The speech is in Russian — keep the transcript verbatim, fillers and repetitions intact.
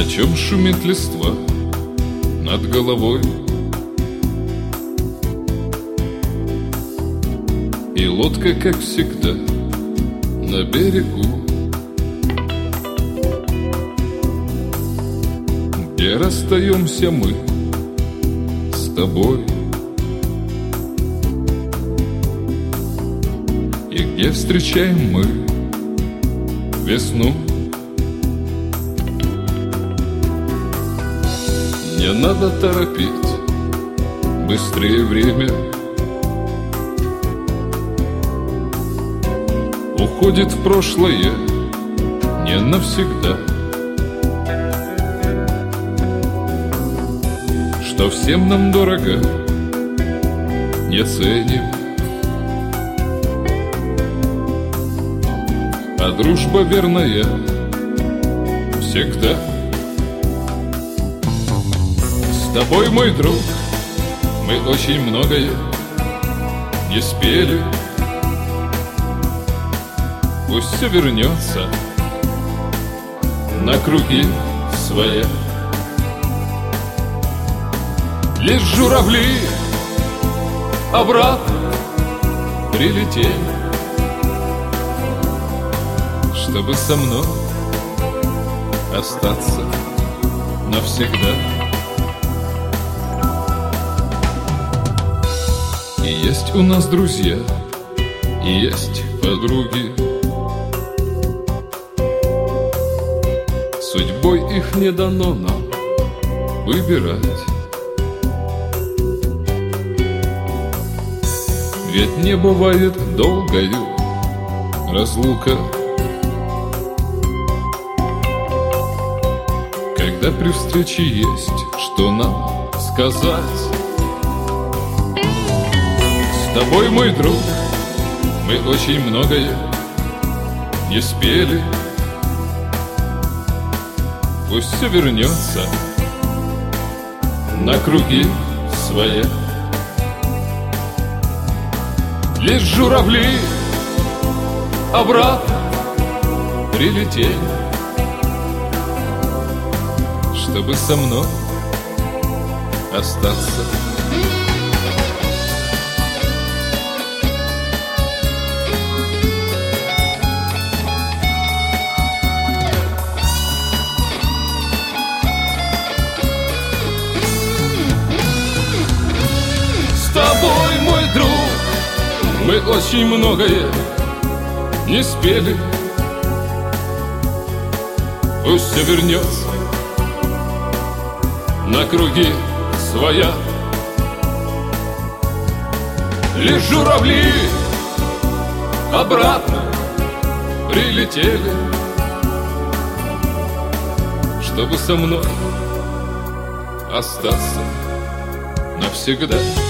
О чем шумит листва над головой, и лодка, как всегда, на берегу, где расстаемся мы с тобой, и где встречаем мы весну. Не надо торопить, быстрее время уходит в прошлое не навсегда. Что всем нам дорого, не ценим, а дружба верная всегда. С тобой, мой друг, мы очень многое не спели. Пусть все вернется на круги своя. Лишь журавли обратно прилетели, чтобы со мной остаться навсегда. И есть у нас друзья, и есть подруги. Судьбой их не дано нам выбирать, ведь не бывает долгою разлука, когда при встрече есть что нам сказать. С тобой, мой друг, мы очень многое не спели. Пусть все вернется на круги своя. Лишь журавли обратно прилетели, чтобы со мной остаться. С тобой, мой друг, мы очень многое не спели. Пусть все вернется на круги своя. Лишь журавли обратно прилетели, чтобы со мной остаться навсегда.